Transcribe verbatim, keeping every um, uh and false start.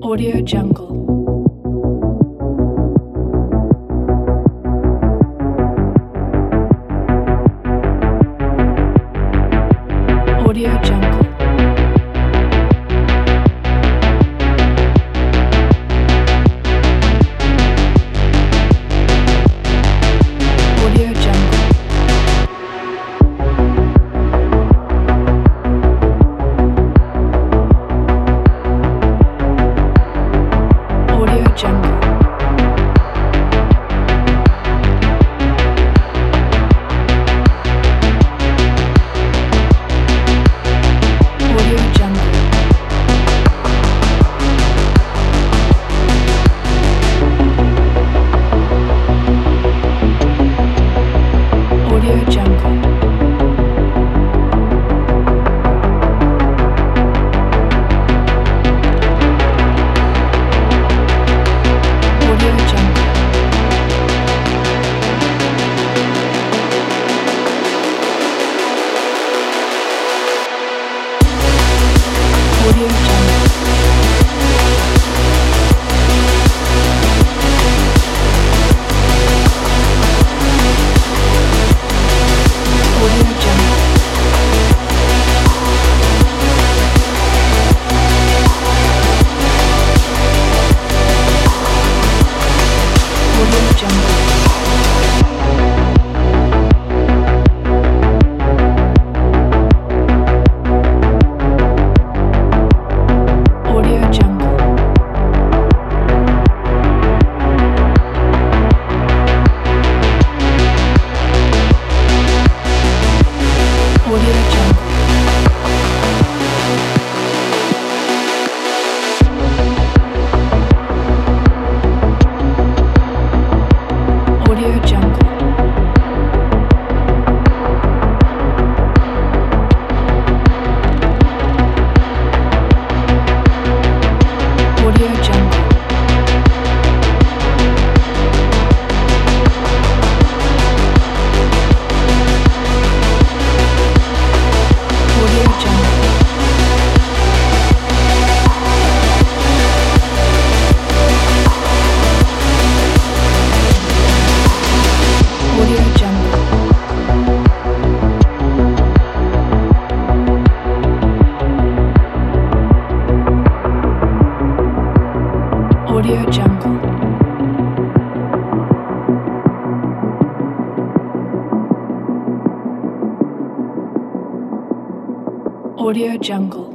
Audio Jungle. Audio Jungle. Audio Jungle. Audio Jungle. Audio Jungle. Audio Jungle. Audio Jungle. Audio Jungle. Audio Jungle. Audio Jungle. Audio Jungle. Audio Jungle. Audio Jungle. Audio Jungle. Audio Jungle. Audio Jungle. Audio Jungle. Audio Jungle.